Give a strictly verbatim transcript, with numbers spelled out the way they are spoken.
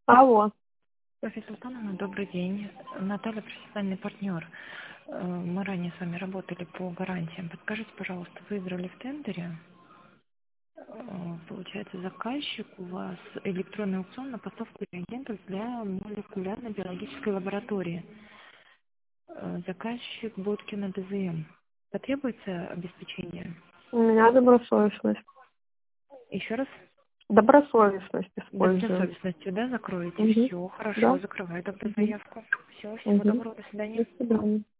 Алло. Софья Султановна, добрый день. Наталья, профессиональный партнер. Э, Мы ранее с вами работали по гарантиям. Подскажите, пожалуйста, выиграли в тендере? Э, Получается, заказчик у вас электронный аукцион на поставку реагентов для молекулярной биологической лаборатории. Э, Заказчик Боткина ДЗМ. Потребуется обеспечение? У меня добросовестность. Еще раз? Добросовестность использую. Добросовестностью, да, закроете? Угу. Все, хорошо, Да. закрываю тогда Угу. заявку. Все, всего Угу. доброго, до свидания. До свидания.